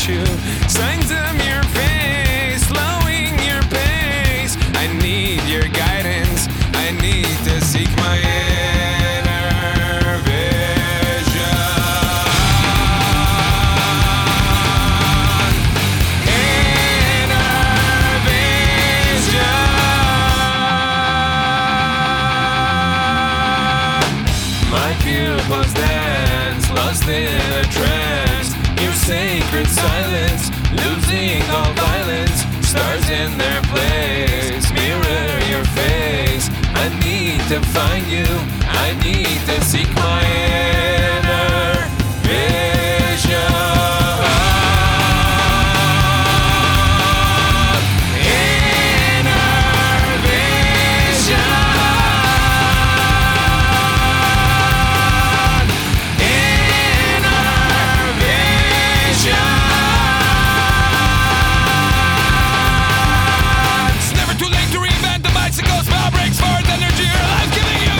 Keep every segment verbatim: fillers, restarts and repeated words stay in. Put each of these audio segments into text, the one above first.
you. Signs of your face, slowing your pace. I need your guidance. I need to seek my inner vision. Inner vision. My pupils dance, lost in a trance. Your sacred silence, losing all violence. Stars in their place, mirror your face. I need to find you, I need to seek my inner vision. Inner vision. Inner vision. It's never too late to reinvent the bicycle's power breaks for the energy your life giving you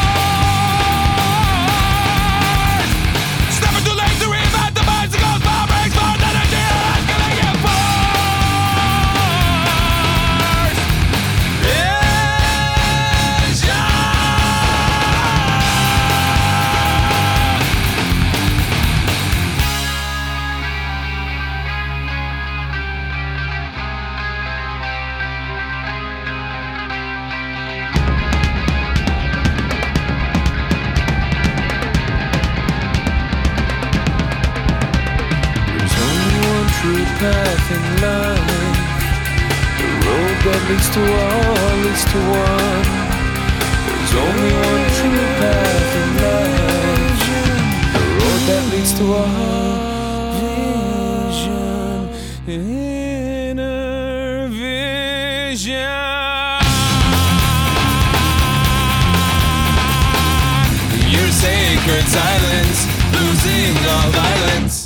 force. It's never too late to reinvent the bicycle's power breaks for the energy your life giving you force. Vision. There's only one true path in life. The road that leads to all leads to one. There's only one true path in life. The road that leads to all. Vision, inner vision. Your sacred silence, losing all violence.